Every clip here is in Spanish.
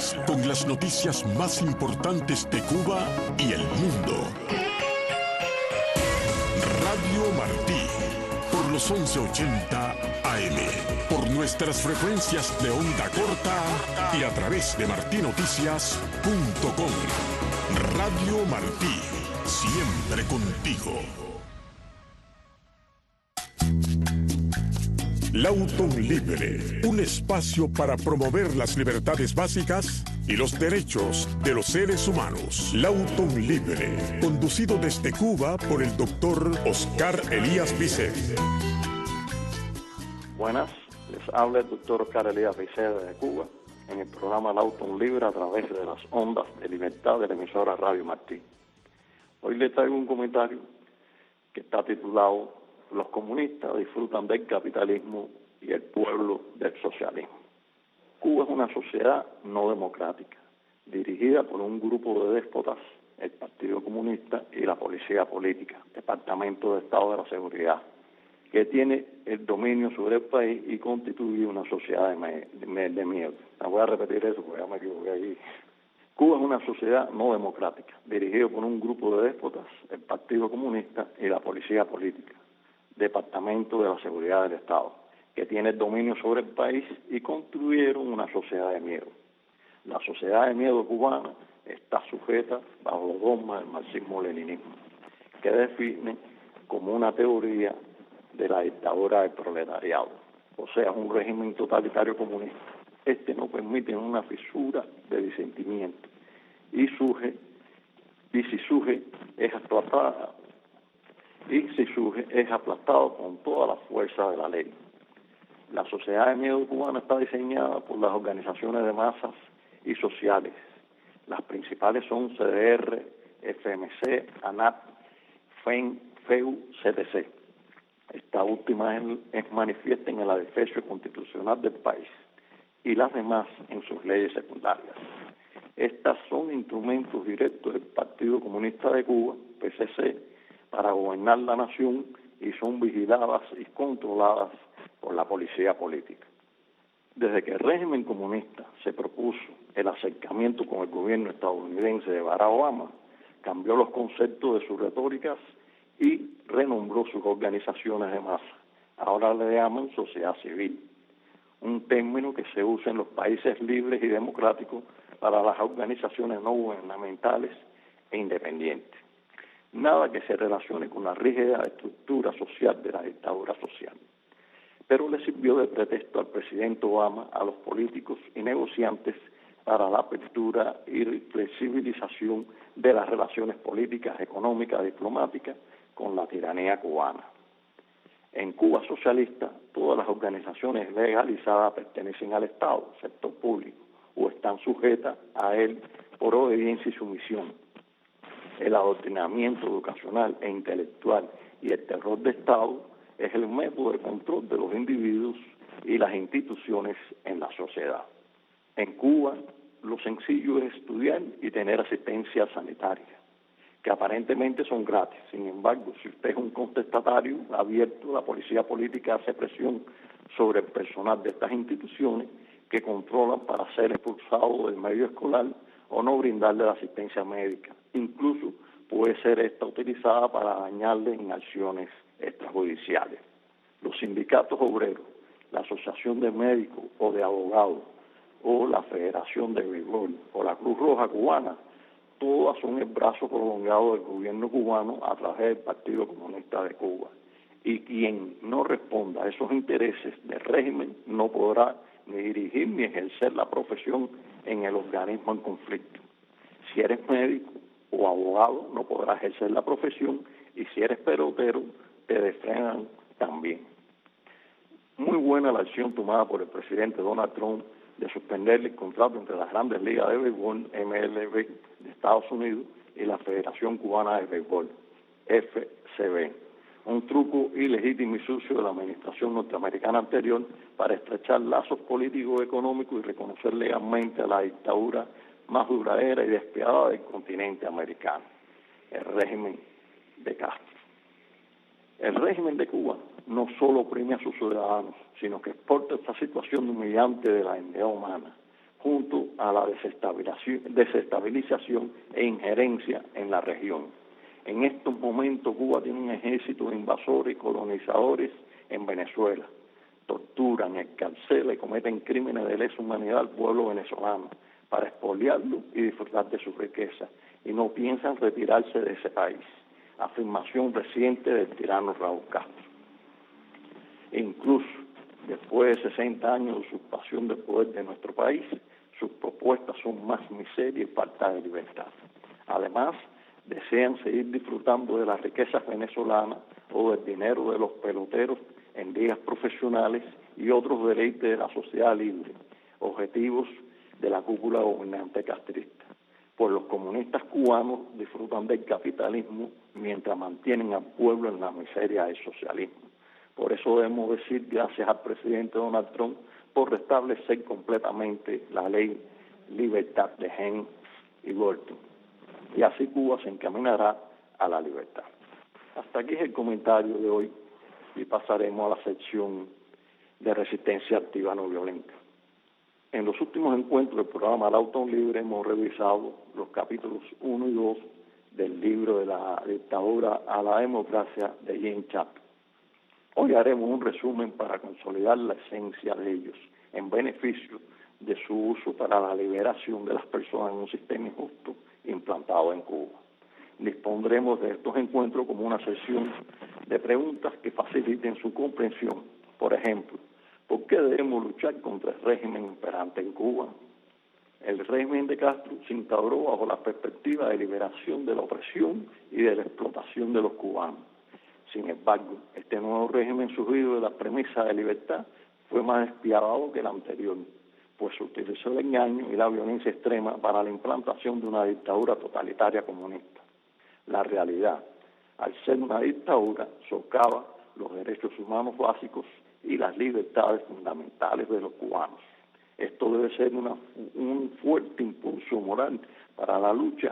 Martínez con las noticias más importantes de Cuba y el mundo. Radio Martí, por los 1180 AM, por nuestras frecuencias de onda corta y a través de martinoticias.com. Radio Martí, siempre contigo. Lautun Libre, un espacio para promover las libertades básicas y los derechos de los seres humanos. Lautun Libre, conducido desde Cuba por el doctor Oscar Elías Viced. Buenas, les habla el doctor Oscar Elías Viced de Cuba en el programa Lautun Libre a través de las ondas de libertad de la emisora Radio Martí. Hoy les traigo un comentario que está titulado "Los comunistas disfrutan del capitalismo y el pueblo del socialismo". Cuba es una sociedad no democrática, dirigida por un grupo de déspotas, el Partido Comunista y la Policía Política, Departamento de Estado de la Seguridad, que tiene el dominio sobre el país y constituye una sociedad de miedo. Voy a repetir eso porque ya me equivoqué aquí. Cuba es una sociedad no democrática, dirigida por un grupo de déspotas, el Partido Comunista y la Policía Política, Departamento de la Seguridad del Estado, que tiene el dominio sobre el país y construyeron una sociedad de miedo. La sociedad de miedo cubana está sujeta bajo los dogmas del marxismo-leninismo, que define como una teoría de la dictadura del proletariado, o sea, un régimen totalitario comunista. Este no permite una fisura de disentimiento y si surge es aplastado con toda la fuerza de la ley. La sociedad de miedo cubana está diseñada por las organizaciones de masas y sociales. Las principales son CDR, FMC, ANAP, FEN, FEU, CTC. Esta última es manifiesta en el adefesio constitucional del país y las demás en sus leyes secundarias. Estas son instrumentos directos del Partido Comunista de Cuba, PCC, para gobernar la nación y son vigiladas y controladas por la policía política. Desde que el régimen comunista se propuso el acercamiento con el gobierno estadounidense de Barack Obama, cambió los conceptos de sus retóricas y renombró sus organizaciones de masa. Ahora le llaman sociedad civil, un término que se usa en los países libres y democráticos para las organizaciones no gubernamentales e independientes. Nada que se relacione con la rígida estructura social de la dictadura social. Pero le sirvió de pretexto al presidente Obama, a los políticos y negociantes para la apertura y flexibilización de las relaciones políticas, económicas, diplomáticas con la tiranía cubana. En Cuba socialista, todas las organizaciones legalizadas pertenecen al Estado, sector público, o están sujetas a él por obediencia y sumisión. El adoctrinamiento educacional e intelectual y el terror de Estado es el método de control de los individuos y las instituciones en la sociedad. En Cuba, lo sencillo es estudiar y tener asistencia sanitaria, que aparentemente son gratis. Sin embargo, si usted es un contestatario abierto, la policía política hace presión sobre el personal de estas instituciones que controlan para ser expulsado del medio escolar o no brindarle la asistencia médica. Incluso puede ser esta utilizada para dañarle en acciones extrajudiciales. Los sindicatos obreros, la Asociación de Médicos o de Abogados, o la Federación de Béisbol, o la Cruz Roja Cubana, todas son el brazo prolongado del gobierno cubano a través del Partido Comunista de Cuba. Y quien no responda a esos intereses del régimen no podrá ni dirigir ni ejercer la profesión en el organismo en conflicto. Si eres médico o abogado, no podrás ejercer la profesión, y si eres pelotero, te desfrenan también. Muy buena la acción tomada por el presidente Donald Trump de suspender el contrato entre las grandes ligas de béisbol, MLB, de Estados Unidos, y la Federación Cubana de Béisbol, FCB. Un truco ilegítimo y sucio de la administración norteamericana anterior para estrechar lazos políticos y económicos y reconocer legalmente a la dictadura más duradera y despiadada del continente americano, el régimen de Castro. El régimen de Cuba no solo oprime a sus ciudadanos, sino que exporta esta situación humillante de la dignidad humana, junto a la desestabilización e injerencia en la región. En estos momentos Cuba tiene un ejército de invasores y colonizadores en Venezuela. Torturan, encarcelan y cometen crímenes de lesa humanidad al pueblo venezolano para expoliarlo y disfrutar de su riqueza, y no piensan retirarse de ese país. Afirmación reciente del tirano Raúl Castro. E incluso después de 60 años de usurpación del poder de nuestro país, sus propuestas son más miseria y falta de libertad. Además, desean seguir disfrutando de las riquezas venezolanas o del dinero de los peloteros en ligas profesionales y otros deleites de la sociedad libre, objetivos de la cúpula gobernante castrista. Pues los comunistas cubanos disfrutan del capitalismo mientras mantienen al pueblo en la miseria del socialismo. Por eso debemos decir gracias al presidente Donald Trump por restablecer completamente la ley libertad de Helms y Gorton. Y así Cuba se encaminará a la libertad. Hasta aquí es el comentario de hoy y pasaremos a la sección de resistencia activa no violenta. En los últimos encuentros del programa Lautón Libre hemos revisado los capítulos 1 y 2 del libro de la dictadura a la democracia de Jean Chapman. Hoy haremos un resumen para consolidar la esencia de ellos en beneficio de su uso para la liberación de las personas en un sistema injusto implantado en Cuba. Dispondremos de estos encuentros como una sesión de preguntas que faciliten su comprensión. Por ejemplo, ¿por qué debemos luchar contra el régimen imperante en Cuba? El régimen de Castro se instauró bajo la perspectiva de liberación de la opresión y de la explotación de los cubanos. Sin embargo, este nuevo régimen surgido de la premisa de libertad fue más despiadado que el anterior, pues utilizó el engaño y la violencia extrema para la implantación de una dictadura totalitaria comunista. La realidad, al ser una dictadura, socava los derechos humanos básicos y las libertades fundamentales de los cubanos. Esto debe ser un fuerte impulso moral para luchar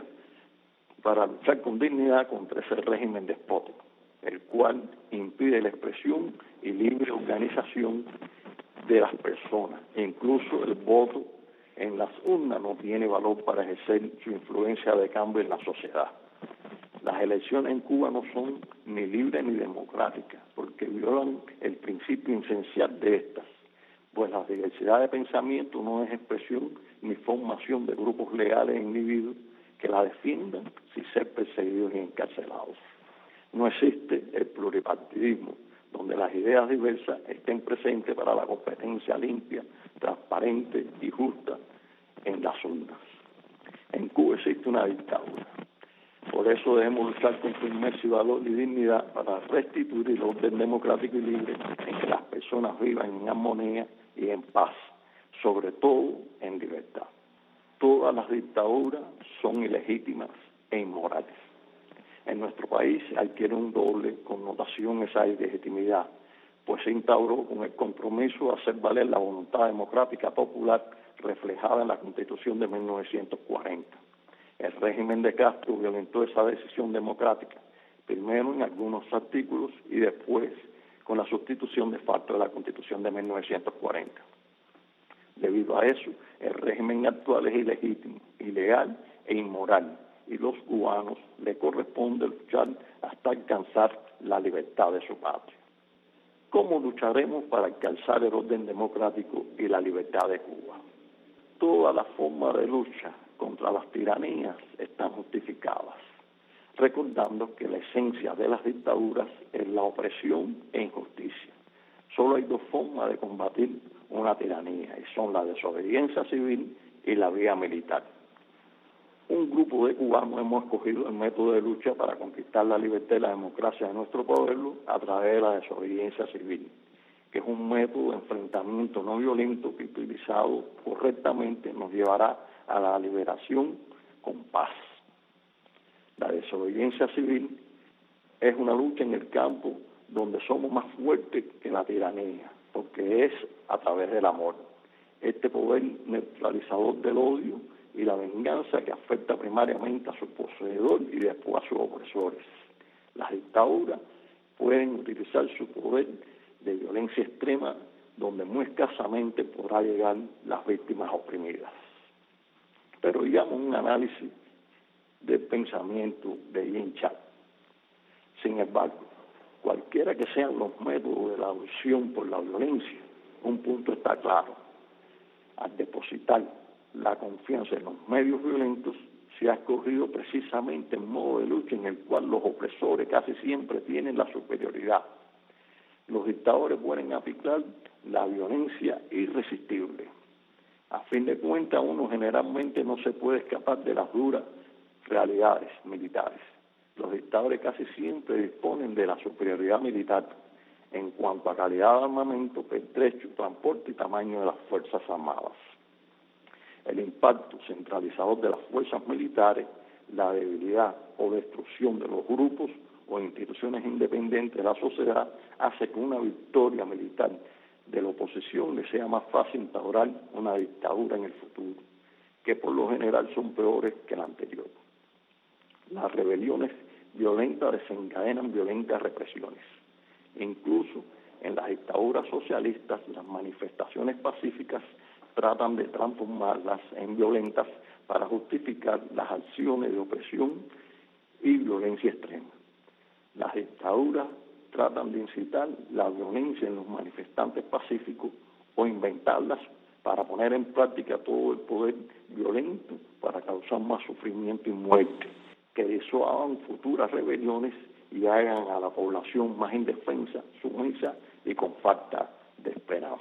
con dignidad contra ese régimen despótico, el cual impide la expresión y libre organización de las personas. E incluso el voto en las urnas no tiene valor para ejercer su influencia de cambio en la sociedad. Las elecciones en Cuba no son ni libres ni democráticas, porque violan el principio esencial de estas, pues la diversidad de pensamiento no es expresión ni formación de grupos legales e individuos que la defiendan sin ser perseguidos y encarcelados. No existe el pluripartidismo, donde las ideas diversas estén presentes para la competencia limpia, transparente y justa en las urnas. En Cuba existe una dictadura. Por eso debemos luchar con firmeza y valor y dignidad para restituir el orden democrático y libre en que las personas vivan en armonía y en paz, sobre todo en libertad. Todas las dictaduras son ilegítimas e inmorales. En nuestro país adquiere un doble connotación esa ilegitimidad, pues se instauró con el compromiso de hacer valer la voluntad democrática popular reflejada en la Constitución de 1940. El régimen de Castro violentó esa decisión democrática, primero en algunos artículos y después con la sustitución de facto de la Constitución de 1940. Debido a eso, el régimen actual es ilegítimo, ilegal e inmoral, y los cubanos le corresponde luchar hasta alcanzar la libertad de su patria. ¿Cómo lucharemos para alcanzar el orden democrático y la libertad de Cuba? Todas las formas de lucha contra las tiranías están justificadas, recordando que la esencia de las dictaduras es la opresión e injusticia. Solo hay dos formas de combatir una tiranía, y son la desobediencia civil y la vía militar. Un grupo de cubanos hemos escogido el método de lucha para conquistar la libertad y la democracia de nuestro pueblo a través de la desobediencia civil, que es un método de enfrentamiento no violento que, utilizado correctamente, nos llevará a la liberación con paz. La desobediencia civil es una lucha en el campo donde somos más fuertes que la tiranía, porque es a través del amor. Este poder neutralizador del odio y la venganza que afecta primariamente a su poseedor y después a sus opresores. Las dictaduras pueden utilizar su poder de violencia extrema donde muy escasamente podrá llegar las víctimas oprimidas. Pero digamos un análisis del pensamiento de Jim Chap. Sin embargo, cualquiera que sean los métodos de la adopción por la violencia, un punto está claro. Al depositar la confianza en los medios violentos, se ha escogido precisamente un modo de lucha en el cual los opresores casi siempre tienen la superioridad. Los dictadores pueden aplicar la violencia irresistible. A fin de cuentas, uno generalmente no se puede escapar de las duras realidades militares. Los dictadores casi siempre disponen de la superioridad militar en cuanto a calidad de armamento, pertrecho, transporte y tamaño de las Fuerzas Armadas. El impacto centralizador de las fuerzas militares, la debilidad o destrucción de los grupos o instituciones independientes de la sociedad hace que una victoria militar de la oposición le sea más fácil instaurar una dictadura en el futuro, que por lo general son peores que la anterior. Las rebeliones violentas desencadenan violentas represiones. Incluso en las dictaduras socialistas, las manifestaciones pacíficas tratan de transformarlas en violentas para justificar las acciones de opresión y violencia extrema. Las dictaduras tratan de incitar la violencia en los manifestantes pacíficos o inventarlas para poner en práctica todo el poder violento para causar más sufrimiento y muerte, que disuadan futuras rebeliones y hagan a la población más indefensa, sumisa y con falta de esperanza.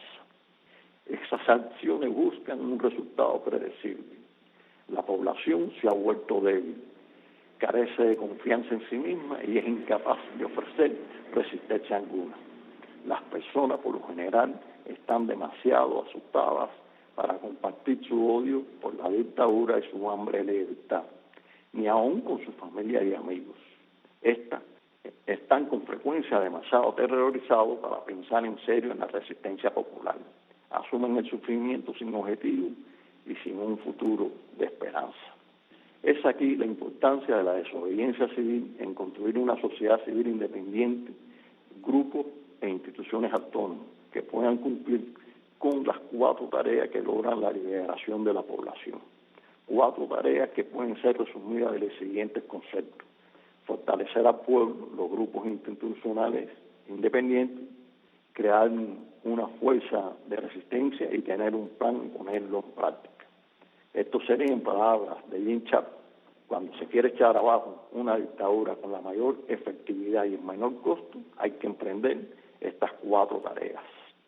Esas acciones buscan un resultado predecible. La población se ha vuelto débil, carece de confianza en sí misma y es incapaz de ofrecer resistencia alguna. Las personas, por lo general, están demasiado asustadas para compartir su odio por la dictadura y su hambre de libertad, ni aún con su familia y amigos. Estas están con frecuencia demasiado aterrorizados para pensar en serio en la resistencia popular. Asumen el sufrimiento sin objetivo y sin un futuro de esperanza. Es aquí la importancia de la desobediencia civil en construir una sociedad civil independiente, grupos e instituciones autónomas que puedan cumplir con las 4 tareas que logran la liberación de la población. 4 tareas que pueden ser resumidas en los siguientes conceptos: fortalecer al pueblo, los grupos institucionales independientes, crear una fuerza de resistencia y tener un plan y ponerlo en práctica. Esto sería, en palabras de Jim Chap, cuando se quiere echar abajo una dictadura con la mayor efectividad y el menor costo, hay que emprender estas 4 tareas.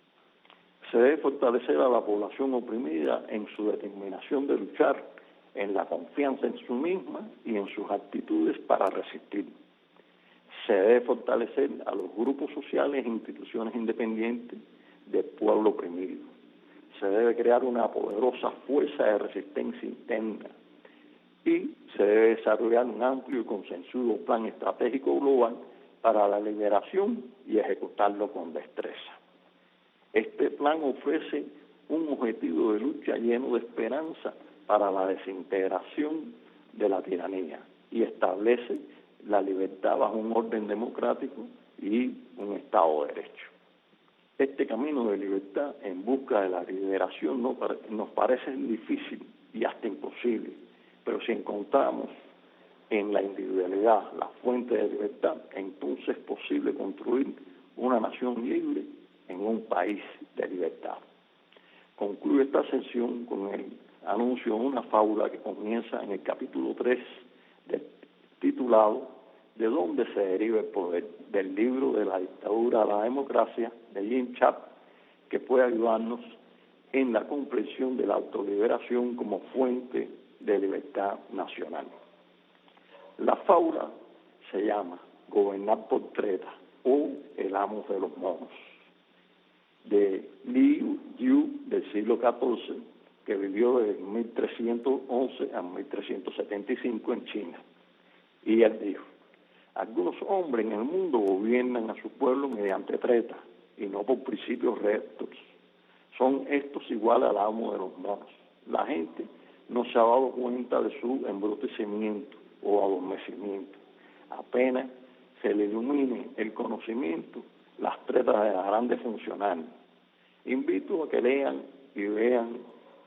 Se debe fortalecer a la población oprimida en su determinación de luchar, en la confianza en sí misma y en sus actitudes para resistir. Se debe fortalecer a los grupos sociales e instituciones independientes del pueblo oprimido. Se debe crear una poderosa fuerza de resistencia interna y se debe desarrollar un amplio y consensuado plan estratégico global para la liberación y ejecutarlo con destreza. Este plan ofrece un objetivo de lucha lleno de esperanza para la desintegración de la tiranía y establece la libertad bajo un orden democrático y un Estado de Derecho. Este camino de libertad en busca de la liberación nos parece difícil y hasta imposible, pero si encontramos en la individualidad la fuente de libertad, entonces es posible construir una nación libre en un país de libertad. Concluyo esta sesión con el anuncio de una fábula que comienza en el capítulo 3 titulado ¿De dónde se deriva el poder?, del libro de la dictadura a la democracia de Jim Chap, que puede ayudarnos en la comprensión de la autoliberación como fuente de libertad nacional. La fábula se llama Gobernar por treta o El amo de los monos, de Liu Yu del siglo XIV, que vivió de 1311 a 1375 en China. Y él dijo: algunos hombres en el mundo gobiernan a su pueblo mediante treta y no por principios rectos. Son estos iguales al amo de los monos. La gente no se ha dado cuenta de su embrutecimiento o adormecimiento. Apenas se le ilumine el conocimiento, las tretas dejarán de funcionar. Invito a que lean y vean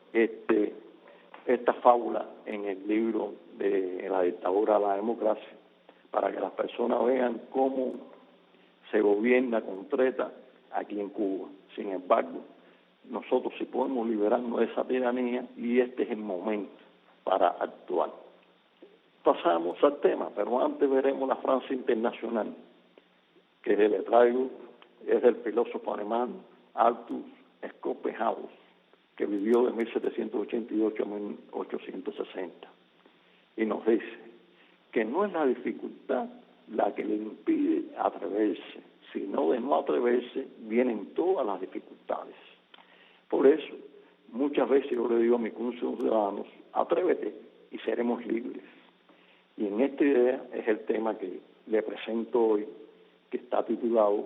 esta fábula en el libro de La dictadura a la democracia, para que las personas vean cómo se gobierna con treta aquí en Cuba. Sin embargo, nosotros sí podemos liberarnos de esa tiranía y este es el momento para actuar. Pasamos al tema, pero antes veremos la frase internacional que le traigo, es del filósofo alemán Arthur Schopenhauer, que vivió de 1788 a 1860, y nos dice que no es la dificultad la que le impide atreverse, sino de no atreverse vienen todas las dificultades. Por eso, muchas veces yo le digo a mis ciudadanos, atrévete y seremos libres. Y en esta idea es el tema que le presento hoy, que está titulado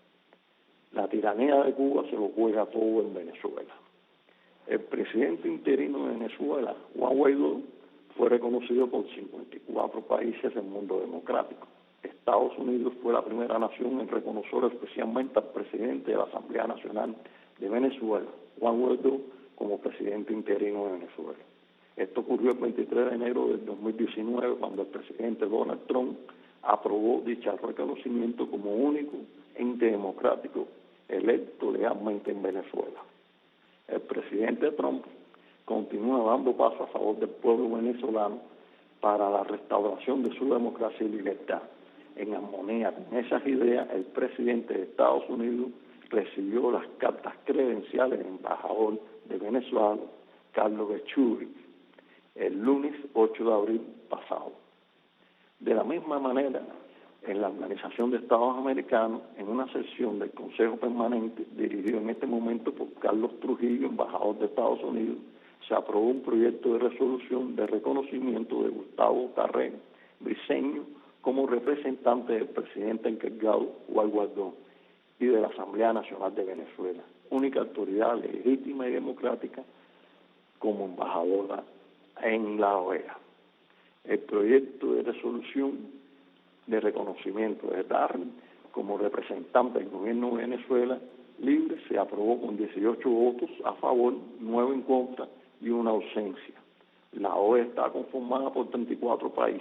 La tiranía de Cuba se lo juega todo en Venezuela. El presidente interino de Venezuela, Juan Guaidó, fue reconocido por 54 países del mundo democrático. Estados Unidos fue la primera nación en reconocer especialmente al presidente de la Asamblea Nacional de Venezuela, Juan Guaidó, como presidente interino de Venezuela. Esto ocurrió el 23 de enero del 2019, cuando el presidente Donald Trump aprobó dicho reconocimiento como único ente democrático electo legalmente en Venezuela. El presidente Trump continúa dando paso a favor del pueblo venezolano para la restauración de su democracia y libertad. En armonía con esas ideas, el presidente de Estados Unidos recibió las cartas credenciales del embajador de Venezuela, Carlos Becciuri, el lunes 8 de abril pasado. De la misma manera, en la Organización de Estados Americanos, en una sesión del Consejo Permanente, dirigido en este momento por Carlos Trujillo, embajador de Estados Unidos, se aprobó un proyecto de resolución de reconocimiento de Gustavo Carrero Briceño como representante del presidente encargado, Juan Guaidó, y de la Asamblea Nacional de Venezuela, única autoridad legítima y democrática como embajadora en la OEA. El proyecto de resolución de reconocimiento de Darwin como representante del gobierno de Venezuela libre se aprobó con 18 votos a favor, 9 en contra y una ausencia. La OEA está conformada por 34 países.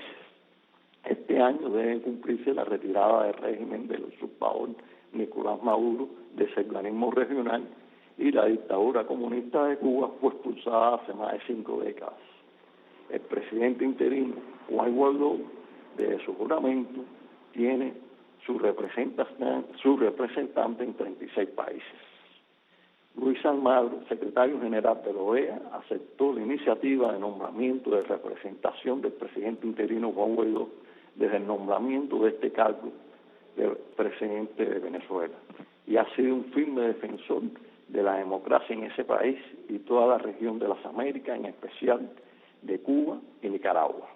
Este año debe cumplirse la retirada del régimen del usurpador Nicolás Maduro de ese organismo regional, y la dictadura comunista de Cuba fue expulsada hace más de 5 décadas. El presidente interino, Juan Guaidó, desde su juramento, tiene su representante en 36 países. Luis Almagro, secretario general de la OEA, aceptó la iniciativa de nombramiento de representación del presidente interino Juan Guaidó desde el nombramiento de este cargo de presidente de Venezuela, y ha sido un firme defensor de la democracia en ese país y toda la región de las Américas, en especial de Cuba y Nicaragua.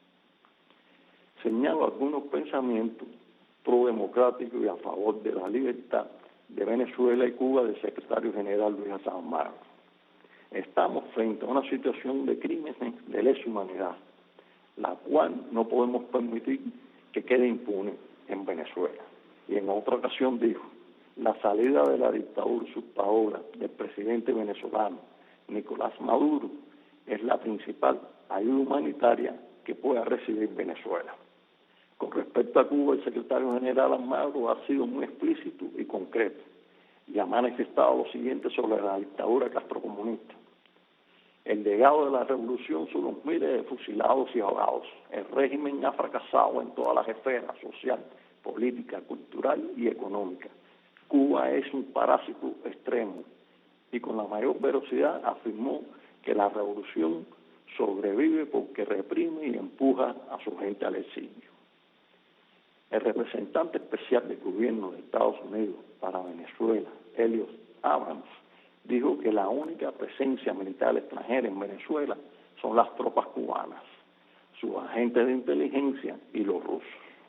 Señalo algunos pensamientos pro-democráticos y a favor de la libertad de Venezuela y Cuba del secretario general Luis Almagro. Estamos frente a una situación de crímenes de lesa humanidad, la cual no podemos permitir que quede impune en Venezuela. Y en otra ocasión dijo, la salida de la dictadura usurpadora del presidente venezolano Nicolás Maduro es la principal ayuda humanitaria que pueda recibir Venezuela. Con respecto a Cuba, el secretario general Almagro ha sido muy explícito y concreto y ha manifestado lo siguiente sobre la dictadura castrocomunista. El legado de la revolución son los miles de fusilados y ahogados. El régimen ha fracasado en todas las esferas, social, política, cultural y económica. Cuba es un parásito extremo y con la mayor velocidad afirmó que la revolución sobrevive porque reprime y empuja a su gente al exilio. El representante especial del gobierno de Estados Unidos para Venezuela, Elliot Abrams, dijo que la única presencia militar extranjera en Venezuela son las tropas cubanas, sus agentes de inteligencia y los rusos.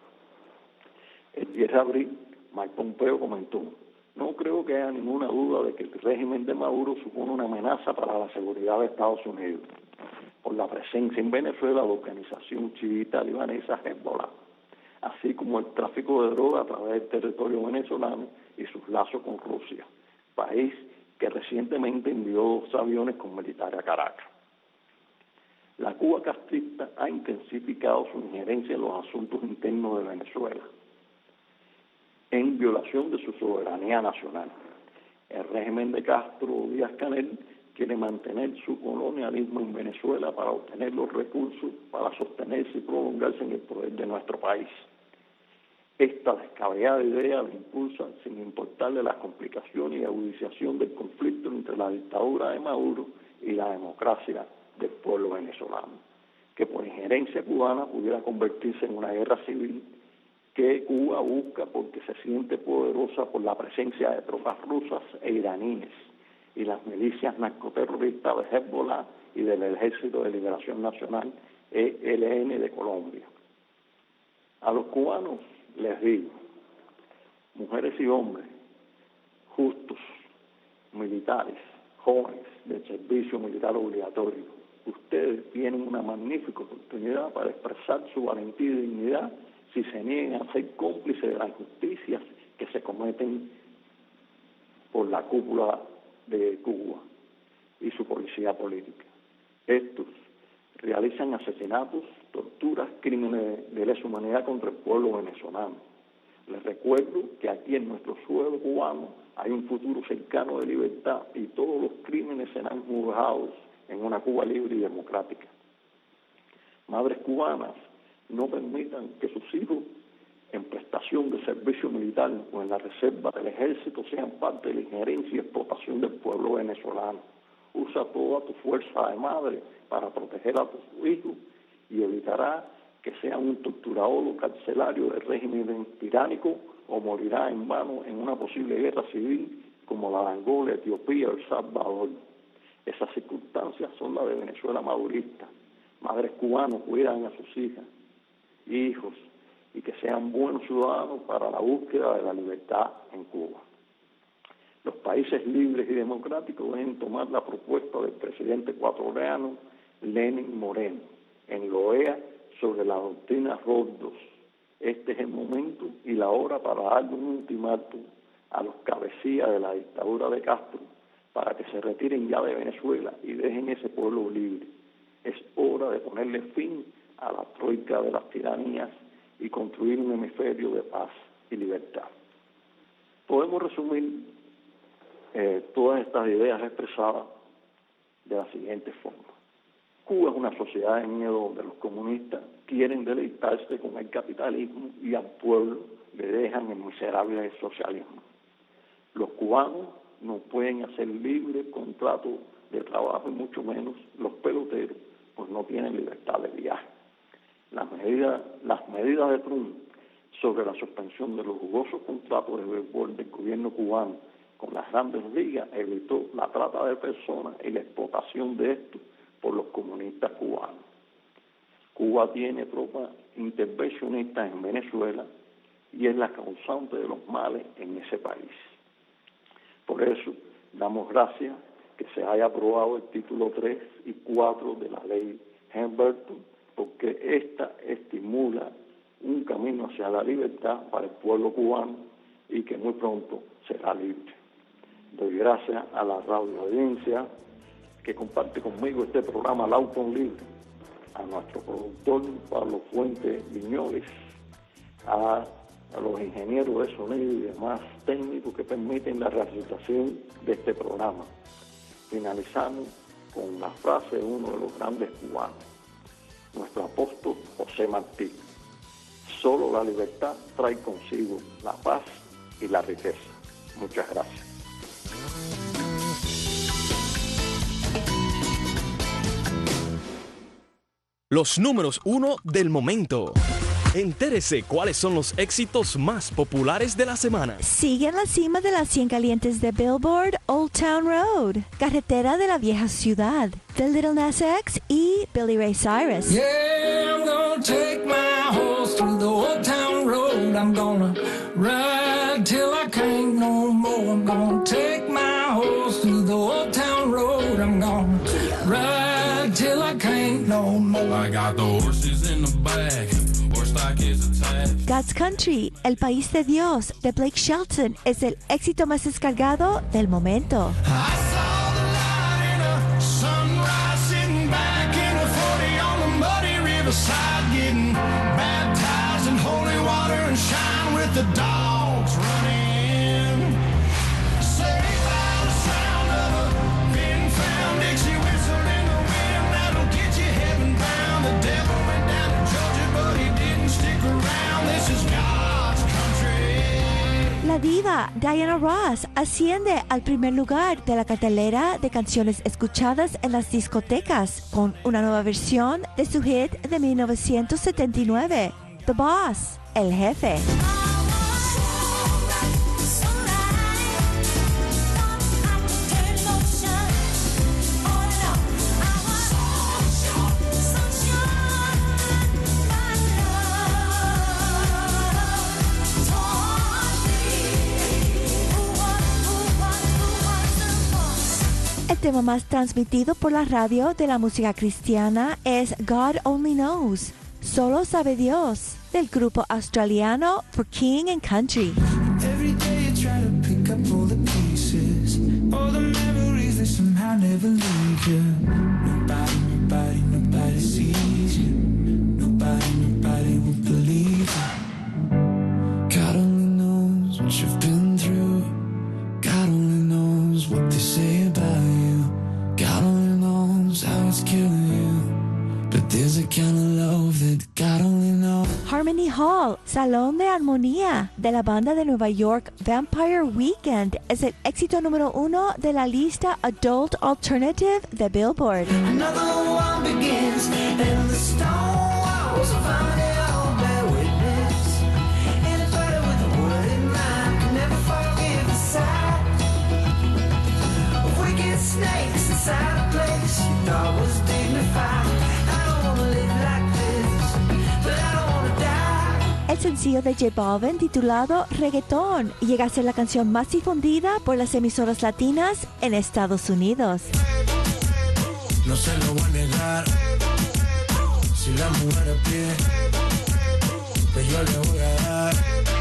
El 10 de abril, Mike Pompeo comentó, no creo que haya ninguna duda de que el régimen de Maduro supone una amenaza para la seguridad de Estados Unidos, por la presencia en Venezuela de la organización chiita libanesa Hezbollah, así como el tráfico de droga a través del territorio venezolano y sus lazos con Rusia, país que recientemente envió 2 aviones con militares a Caracas. La Cuba castrista ha intensificado su injerencia en los asuntos internos de Venezuela, en violación de su soberanía nacional. El régimen de Castro Díaz-Canel quiere mantener su colonialismo en Venezuela para obtener los recursos para sostenerse y prolongarse en el poder de nuestro país. Esta descabellada idea la impulsa sin importarle las complicaciones y agudización del conflicto entre la dictadura de Maduro y la democracia del pueblo venezolano, que por injerencia cubana pudiera convertirse en una guerra civil que Cuba busca porque se siente poderosa por la presencia de tropas rusas e iraníes y las milicias narcoterroristas de Hezbollah y del Ejército de Liberación Nacional, ELN, de Colombia. A los cubanos les digo, mujeres y hombres, justos, militares, jóvenes del servicio militar obligatorio, ustedes tienen una magnífica oportunidad para expresar su valentía y dignidad si se niegan a ser cómplices de las injusticias que se cometen por la cúpula de Cuba y su policía política. Estos realizan asesinatos, torturas, crímenes de lesa humanidad contra el pueblo venezolano. Les recuerdo que aquí en nuestro suelo cubano hay un futuro cercano de libertad y todos los crímenes serán juzgados en una Cuba libre y democrática. Madres cubanas, no permitan que sus hijos en prestación de servicio militar o en la reserva del ejército sean parte de la injerencia y explotación del pueblo venezolano. Usa toda tu fuerza de madre para proteger a tus hijos y evitará que sean un torturador o carcelario del régimen tiránico o morirá en vano en una posible guerra civil como la de Angola, Etiopía o El Salvador. Esas circunstancias son las de Venezuela madurista. Madres cubanas cuidan a sus hijas, hijos, y que sean buenos ciudadanos para la búsqueda de la libertad en Cuba. Los países libres y democráticos deben tomar la propuesta del presidente ecuatoriano Lenín Moreno en la OEA sobre la doctrina Roddos. Este es el momento y la hora para darle un ultimátum a los cabecillas de la dictadura de Castro para que se retiren ya de Venezuela y dejen ese pueblo libre. Es hora de ponerle fin a la troika de las tiranías y construir un hemisferio de paz y libertad. Podemos resumir todas estas ideas expresadas de la siguiente forma. Cuba es una sociedad de miedo donde los comunistas quieren deleitarse con el capitalismo y al pueblo le dejan el miserable socialismo. Los cubanos no pueden hacer libre contrato de trabajo y mucho menos los peloteros, pues no tienen libertad de viaje. Las medidas de Trump sobre la suspensión de los jugosos contratos de béisbol del gobierno cubano con las grandes ligas evitó la trata de personas y la explotación de estos por los comunistas cubanos. Cuba tiene tropas intervencionistas en Venezuela y es la causante de los males en ese país. Por eso, damos gracias que se haya aprobado el título 3 y 4 de la ley Helms-Burton, porque esta estimula un camino hacia la libertad para el pueblo cubano y que muy pronto será libre. Doy gracias a la radio audiencia que comparte conmigo este programa Lautón Libre, a nuestro productor Pablo Fuentes Viñoles, a los ingenieros de sonido y demás técnicos que permiten la realización de este programa. Finalizamos con la frase de uno de los grandes cubanos, nuestro apóstol José Martí: solo la libertad trae consigo la paz y la riqueza. Muchas gracias. Los números 1 del momento. Entérese cuáles son los éxitos más populares de la semana. Sigue en la cima de las 100 calientes de Billboard, Old Town Road, Carretera de la Vieja Ciudad, The Little Nas X y Billy Ray Cyrus. Yeah, I'm gonna take my horse through the Old Town Road. I'm gonna ride till I can't no more. I'm gonna take my horse through the Old Town Road. I'm gonna ride till I can't no more. I got the horses in the back, horses God's Country, El País de Dios, de Blake Shelton, es el éxito más descargado del momento. La diva Diana Ross asciende al primer lugar de la cartelera de canciones escuchadas en las discotecas con una nueva versión de su hit de 1979, The Boss, El Jefe. El tema más transmitido por la radio de la música cristiana es God Only Knows, Solo Sabe Dios, del grupo australiano For King and Country. Every day you try to pick up all the pieces, all the memories that somehow never leave you. Nobody sees you. Nobody will believe you. God only knows what you've been through. God only knows what they say about you. God only knows how it's killing you. But there's a kind of love that God only knows. Harmony Hall, Salón de Armonía, de la banda de Nueva York Vampire Weekend, es el éxito número 1 de la lista Adult Alternative de Billboard. Another one begins, and the stone walls of all bear witness. Anybody with a word in mind can never forgive the sight of wicked snakes inside a place you thought was dignified. I don't wanna live like this, but I don't wanna die. El sencillo de J Balvin titulado Reggaetón llega a ser la canción más difundida por las emisoras latinas en Estados Unidos. No se lo voy a negar, si la mujer pide, pues yo le voy a dar.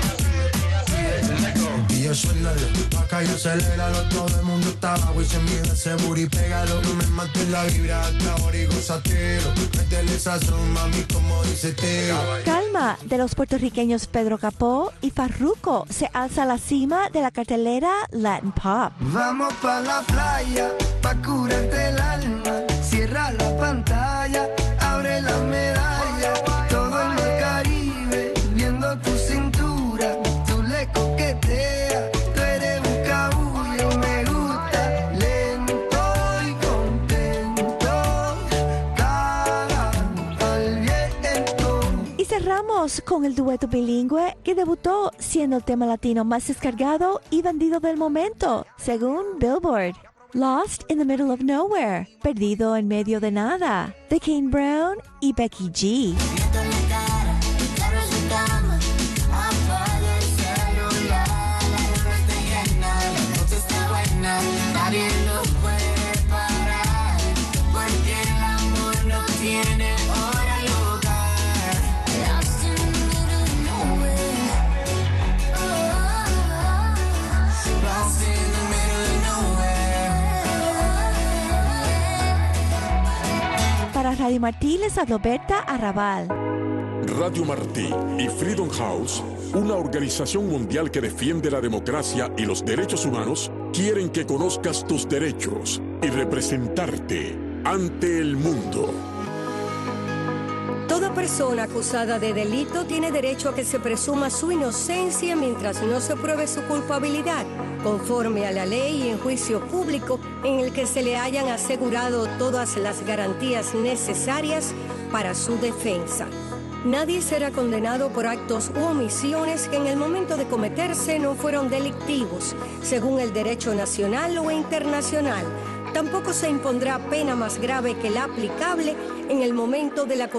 Y yo suéltale, acá yo aceléralo, todo el mundo está abajo y se mide ese booty, pégalo. No me mates la vibra, hasta ahora y gozatelo. Métele sazón, mami, como dice Teo. Calma, de los puertorriqueños Pedro Capó y Farruko, se alza a la cima de la cartelera Latin Pop. Vamos pa' la playa, pa' curarte el alma. Cierra la pantalla, abre la medalla. Todo en el Caribe, viendo tu cintura. Tú le coqueteas, tú eres un cabullo. Me gusta lento y contento. Cara al viento. Y cerramos con el dueto bilingüe que debutó siendo el tema latino más descargado y vendido del momento, según Billboard. Lost in the Middle of Nowhere, Perdido en Medio de Nada, de Kane Brown y Becky G. Para Radio Martí les habló Berta Arrabal. Radio Martí y Freedom House, una organización mundial que defiende la democracia y los derechos humanos, quieren que conozcas tus derechos y representarte ante el mundo. Toda persona acusada de delito tiene derecho a que se presuma su inocencia mientras no se pruebe su culpabilidad, conforme a la ley y en juicio público en el que se le hayan asegurado todas las garantías necesarias para su defensa. Nadie será condenado por actos u omisiones que en el momento de cometerse no fueron delictivos, según el derecho nacional o internacional. Tampoco se impondrá pena más grave que la aplicable en el momento de la